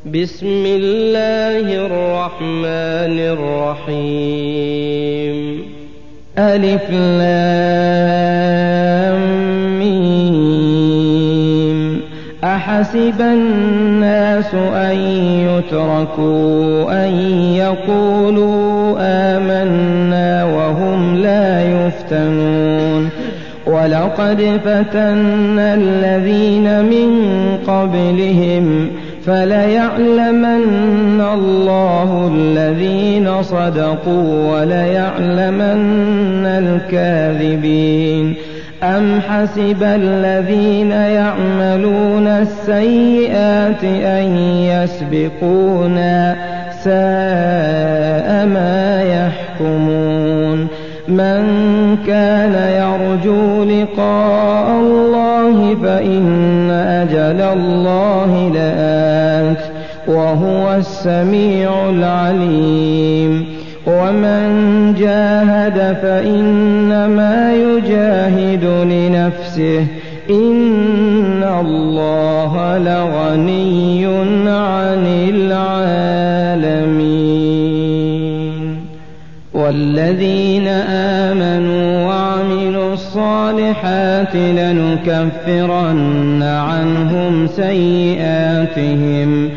بسم الله الرحمن الرحيم. ألف لام ميم. أحسب الناس أن يتركوا أن يقولوا آمنا وهم لا يفتنون. ولقد فتنا الذين من قبلهم فليعلمن الله الذين صدقوا وليعلمن الكاذبين. أم حسب الذين يعملون السيئات أن يسبقونا ساء ما يحكمون. من كان يرجو لقاء الله فإن أجل الله لآت وهو السميع العليم. ومن جاهد فإنما يجاهد لنفسه إن الله لغني عن العالمين. والذين آمنوا وعملوا الصالحات لنكفرن عنهم سيئاتهم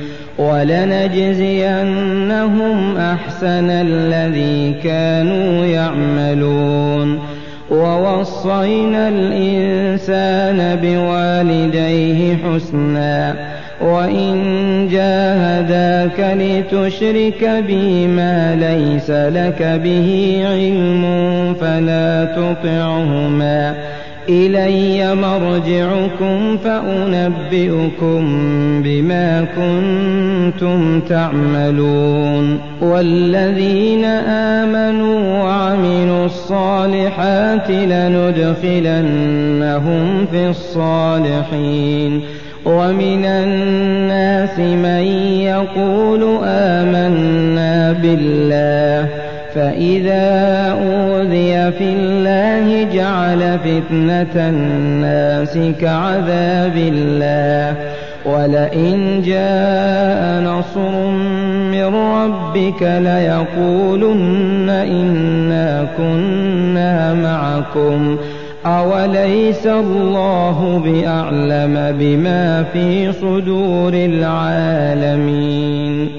ولنجزينهم أحسن الذي كانوا يعملون. ووصينا الإنسان بوالديه حسنا وإن جاهداك لتشرك بي ما ليس لك به علم فلا تطعهما إلي مرجعكم فأنبئكم بما كنتم تعملون. والذين آمنوا وعملوا الصالحات لندخلنهم في الصالحين. ومن الناس من يقول آمنا بالله فإذا أوذي في الله جعل فتنة الناس كعذاب الله. ولئن جاء نصر من ربك ليقولن إنا كنا معكم أوليس الله بأعلم بما في صدور العالمين.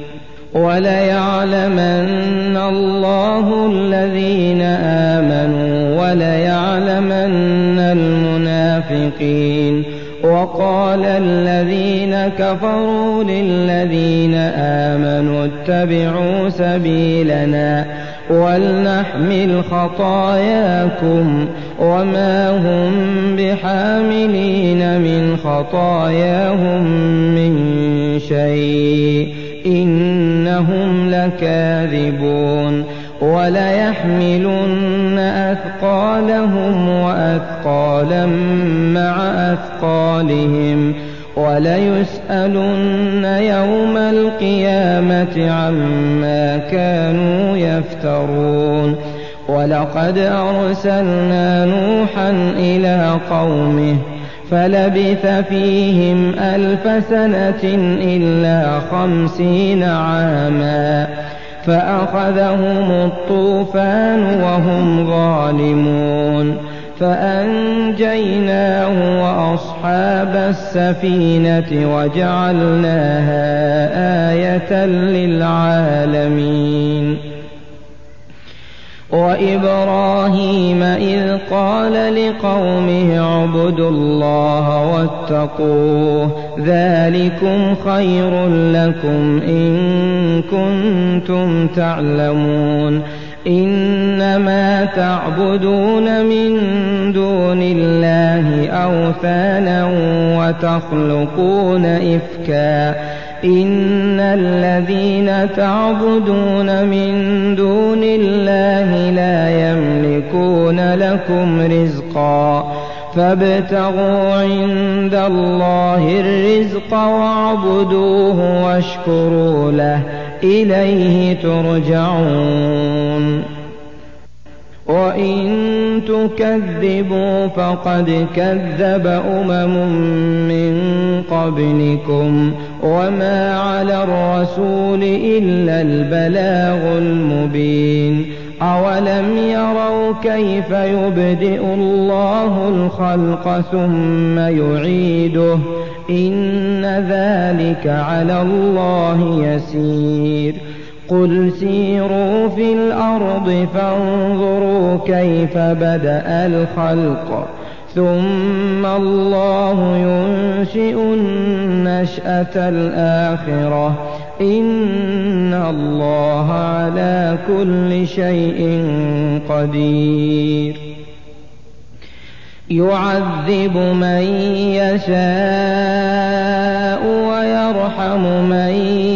وليعلمن الله الذين آمنوا وليعلمن المنافقين. وقال الذين كفروا للذين آمنوا اتبعوا سبيلنا ولنحمل خطاياكم وما هم بحاملين من خطاياهم من شيء إنهم لكاذبون. وليحملن أثقالهم وأثقالا مع أثقالهم وليسألن يوم القيامة عما كانوا يفترون. ولقد أرسلنا نوحا إلى قومه فلبث فيهم 1000 سنة إلا 50 عاما فأخذهم الطوفان وهم ظالمون فأنجيناه وأصحاب السفينة وجعلناها آية للعالمين. وإبراهيم إذ قال لقومه اعبدوا الله واتقوه ذلكم خير لكم إن كنتم تعلمون. إنما تعبدون من دون الله أوثانا وتخلقون إفكا إن الذين تعبدون من دون الله لا يملكون لكم رزقا فابتغوا عند الله الرزق واعبدوه واشكروا له إليه ترجعون. وإن تكذبوا فقد كذب من قبلكم وما على الرسول إلا البلاغ المبين أولم يروا كيف يبدئ الله الخلق ثم يعيده إن ذلك على الله يسير قل سيروا في الأرض فانظروا كيف بدأ الخلق ثم الله ينشئ النشأة الآخرة إن الله على كل شيء قدير يعذب من يشاء ويرحم من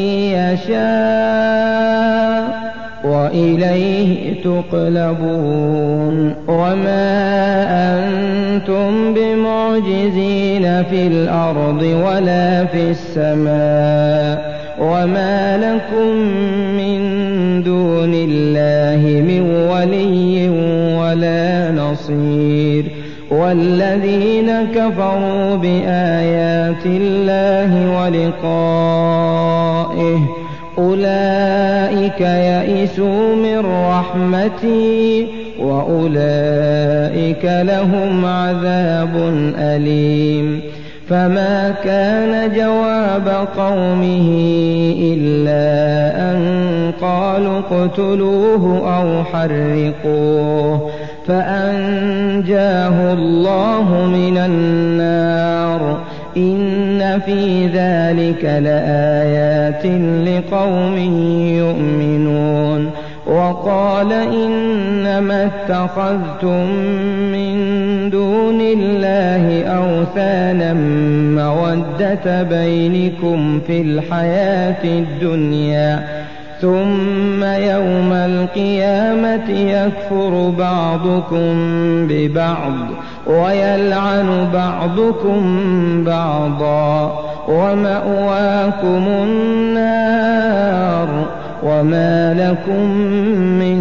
يشاء وإليه تقلبون وما أنتم بمعجزين في الأرض ولا في السماء وما لكم من دون الله من ولي ولا نصير والذين كفروا بآيات الله ولقائه أولئك يئسوا من رحمتي وأولئك لهم عذاب أليم فما كان جواب قومه إلا أن قالوا اقتلوه أو حرقوه فأنجاه الله من النار إن في ذلك لآيات لقوم يؤمنون وقال إنما اتخذتم من دون الله أوثانا مودة بينكم في الحياة الدنيا ثم يوم القيامة يكفر بعضكم ببعض ويلعن بعضكم بعضا ومأواكم النار وما لكم من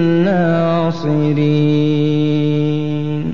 ناصرين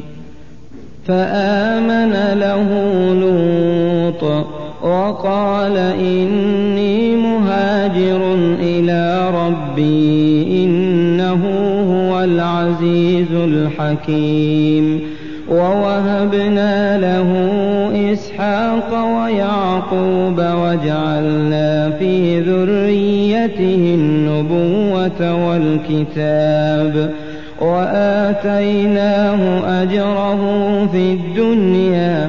فآمن له لوط وقال إني مهاجر إلى ربي إنه هو العزيز الحكيم ووهبنا له إسحاق ويعقوب وجعلنا في ذريته النبوة والكتاب وآتيناه أجره في الدنيا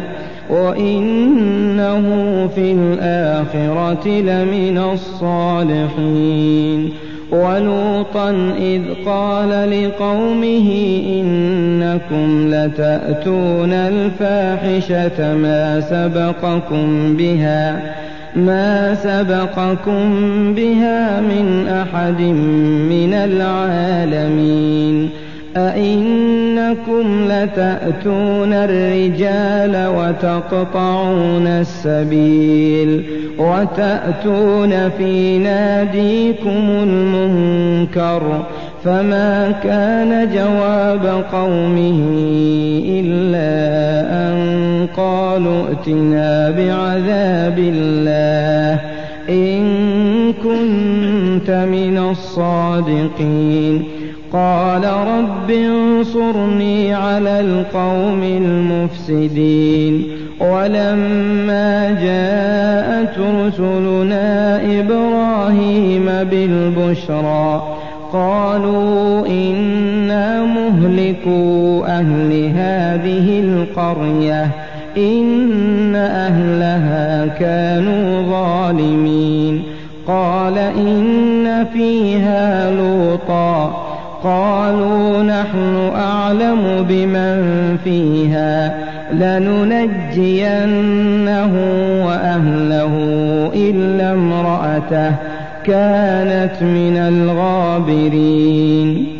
وإنه في الآخرة لمن الصالحين ولوطا إذ قال لقومه إنكم لتأتون الفاحشة ما سبقكم بها من أحد من العالمين أئنكم لتأتون الرجال وتقطعون السبيل وتأتون في ناديكم المنكر فما كان جواب قومه إلا أن قالوا ائتنا بعذاب الله إن كنت من الصادقين قال رب انصرني على القوم المفسدين ولما جاءت رسلنا إبراهيم بالبشرى قالوا إنا مهلكو أهل هذه القرية إن أهلها كانوا ظالمين قال إن فيها لوطا قالوا نحن أعلم بمن فيها لننجينه وأهله إلا امرأته كانت من الغابرين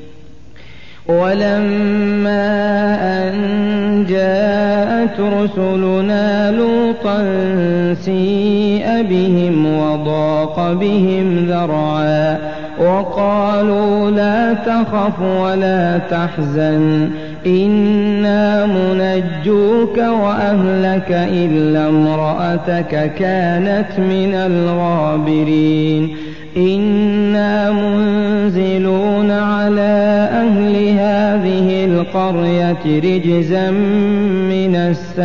ولما أن جاءت رسلنا لوطا سيء بهم وضاق بهم ذرعا وقالوا لا تخف ولا تحزن إنا منجوك وأهلك إلا امرأتك كانت من الغابرين إنا منزلون على أهل هذه القرية رجزا من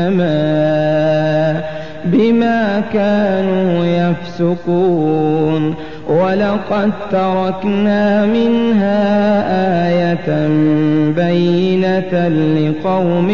السماء بما كانوا يفسقون ولقد تركنا منها آية بينة لقوم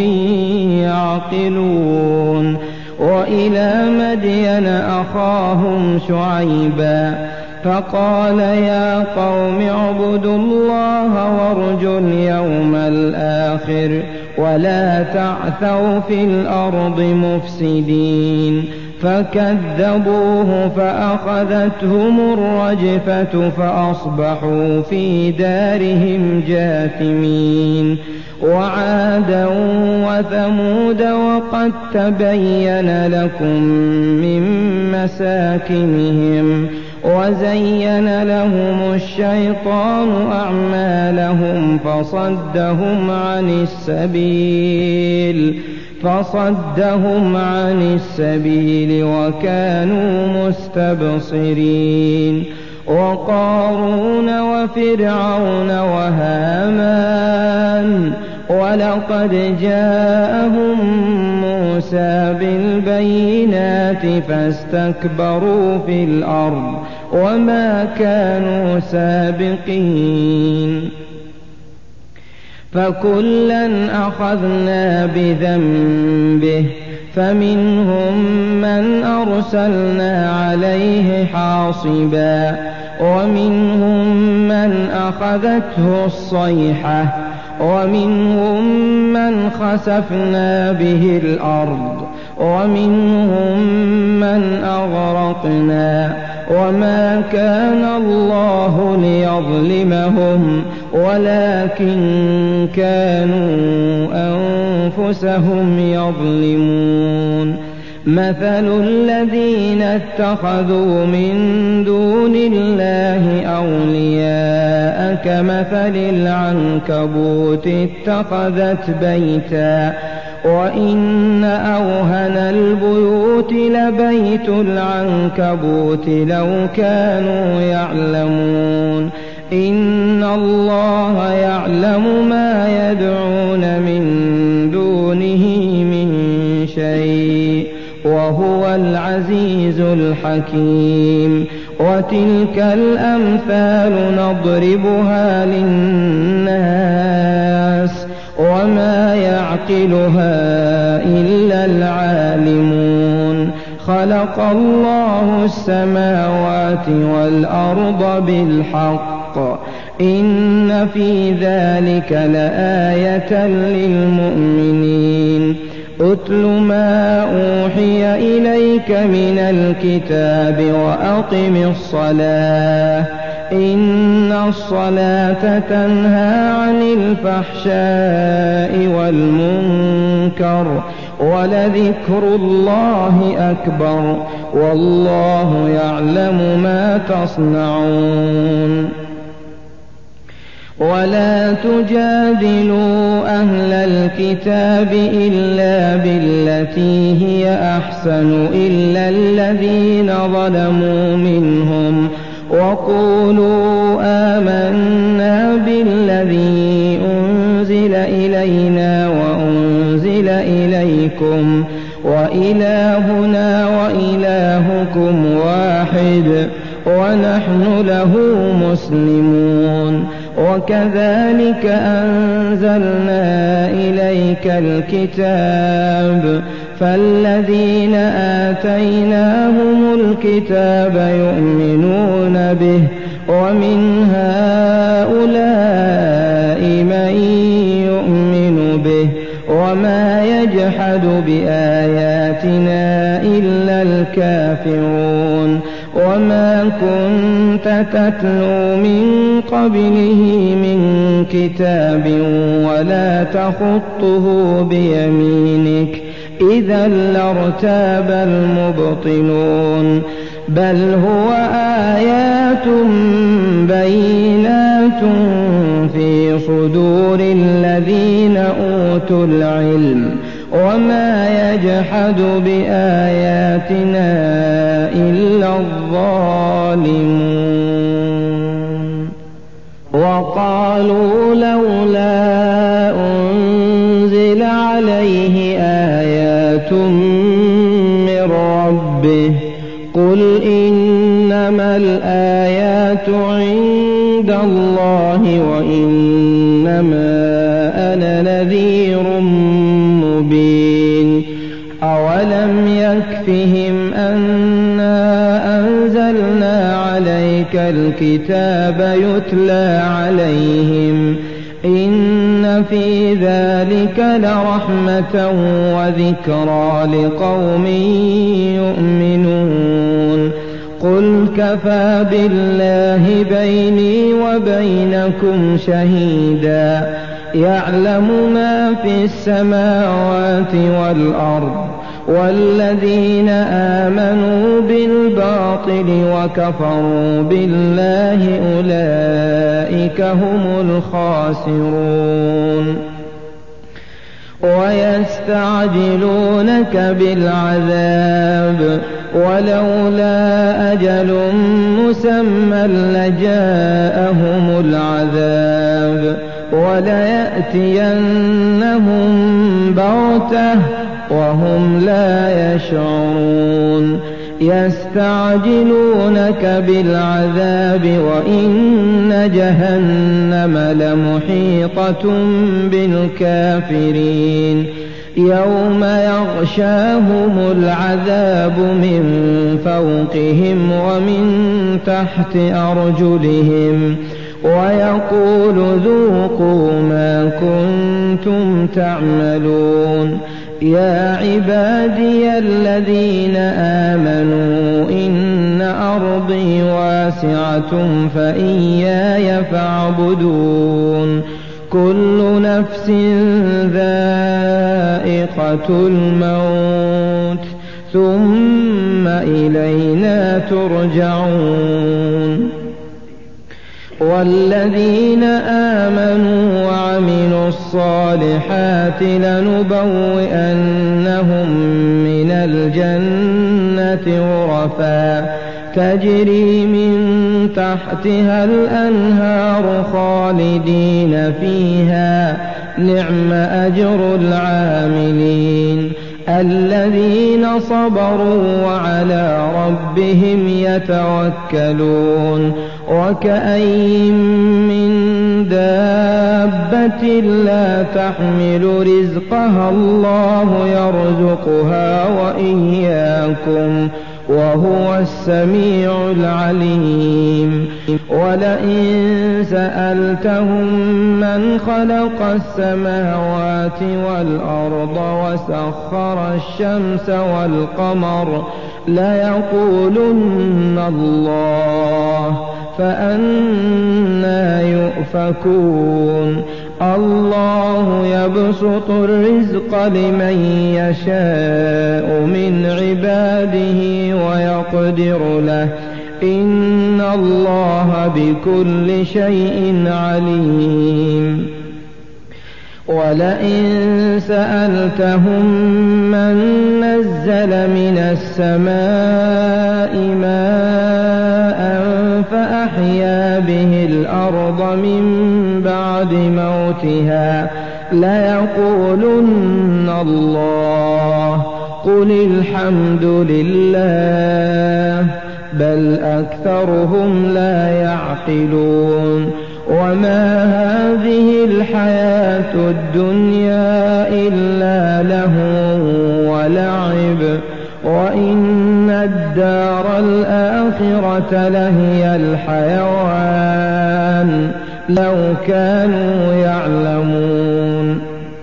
يعقلون وإلى مدين أخاهم شعيبا فقال يا قوم اعبدوا الله وارجوا اليوم الآخر ولا تعثوا في الأرض مفسدين فكذبوه فأخذتهم الرجفة فأصبحوا في دارهم جاثمين وعادا وثمود وقد تبين لكم من مساكنهم وزين لهم الشيطان أعمالهم فصدهم عن السبيل وكانوا مستبصرين وقارون وفرعون وهامان ولقد جاءهم موسى بالبينات فاستكبروا في الأرض وما كانوا سابقين فكلا أخذنا بذنبه فمنهم من أرسلنا عليه حاصبا ومنهم من أخذته الصيحة ومنهم من خسفنا به الأرض ومنهم من أغرقنا وما كان الله ليظلمهم ولكن كانوا أنفسهم يظلمون مثل الذين اتخذوا من دون الله أولياء كمثل العنكبوت اتخذت بيتا وإن أوهن البيوت لبيت العنكبوت لو كانوا يعلمون إن الله يعلم ما يدعون من دونه من شيء وهو العزيز الحكيم وتلك الأمثال نضربها للناس وما يعقلها إلا العالمون خلق الله السماوات والأرض بالحق إن في ذلك لآية للمؤمنين أتل ما أوحي إليك من الكتاب وأقم الصلاة إن الصلاة تنهى عن الفحشاء والمنكر ولذكر الله أكبر والله يعلم ما تصنعون ولا تجادلوا أهل الكتاب إلا بالتي هي أحسن إلا الذين ظلموا منهم وقولوا آمنا بالذي أنزل إلينا وأنزل إليكم وإلهنا وإلهكم واحد ونحن له مسلمون وكذلك أنزلنا إليك الكتاب فالذين آتيناهم الكتاب يؤمنون به ومن هؤلاء من يؤمن به وما يجحد بآياتنا إلا الكافرون وما كنت تتلو من قبله من كتاب ولا تخطه بيمينك إذا لارتاب المبطلون بل هو آيات بينات في صدور الذين أوتوا العلم وما يجحد بآياتنا إلا الظالمون وقالوا لولا أنزل عليه آيات من ربه قل إنما الآيات عند الله وإنما أنا نذير مبين أولم يكفهم أنا أنزلنا عليك الكتاب يتلى عليهم إن في ذلك لرحمة وذكرى لقوم يؤمنون قل كفى بالله بيني وبينكم شهيدا يعلم ما في السماوات والأرض والذين آمنوا بالباطل وكفروا بالله أولئك هم الخاسرون ويستعجلونك بالعذاب ولولا أجل مسمى لجاءهم العذاب وليأتينهم بغتة وهم لا يشعرون يستعجلونك بالعذاب وإن جهنم لمحيطة بالكافرين يوم يغشاهم العذاب من فوقهم ومن تحت أرجلهم ويقول ذوقوا ما كنتم تعملون يا عبادي الذين آمنوا إن أرضي واسعة فإياي فاعبدون كل نفس ذائقة الموت ثم إلينا ترجعون والذين آمنوا وعملوا الصالحات لنبوئنهم من الجنة غرفا تجري من تحتها الأنهار خالدين فيها نعم أجر العاملين الذين صبروا وعلى ربهم يتوكلون وكأين من دابة لا تحمل رزقها الله يرزقها وإياكم وهو السميع العليم ولئن سألتهم من خلق السماوات والأرض وسخر الشمس والقمر ليقولن الله فأنى يؤفكون الله يبسط الرزق لمن يشاء من عباده ويقدر له إن الله بكل شيء عليم ولئن سألتهم من نزل من السماء ماء فأحيا به الأرض من بعد موتها ليقولن الله قل الحمد لله بل أكثرهم لا يعقلون وما هذه الحياة الدنيا إلا لهو ولعب وإن الدار الآخرة لهي الحيوان لو كانوا يعلمون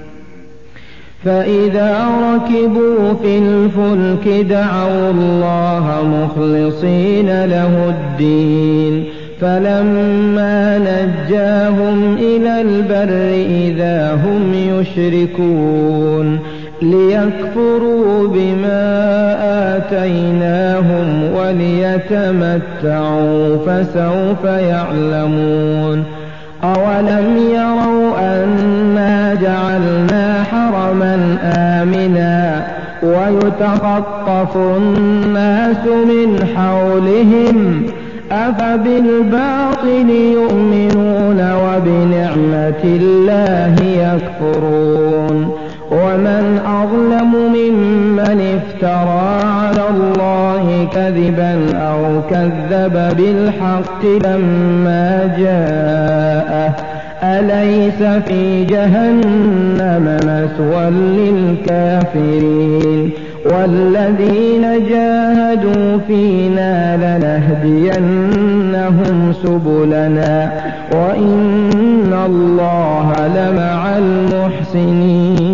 فإذا ركبوا في الفلك دعوا الله مخلصين له الدين فلما نجاهم إلى البر إذا هم يشركون ليكفروا بما آتيناهم وليتمتعوا فسوف يعلمون أولم يروا أنا جعلنا حرما آمنا ويتخطف الناس من حولهم أفبالباطل يؤمنون وبنعمة الله يكفرون ومن أظلم ممن افترى على الله كذبا أو كذب بالحق لما جاءه أليس في جهنم مثوى للكافرين والذين جاهدوا فينا لنهدينهم سبلنا وإن الله لمع المحسنين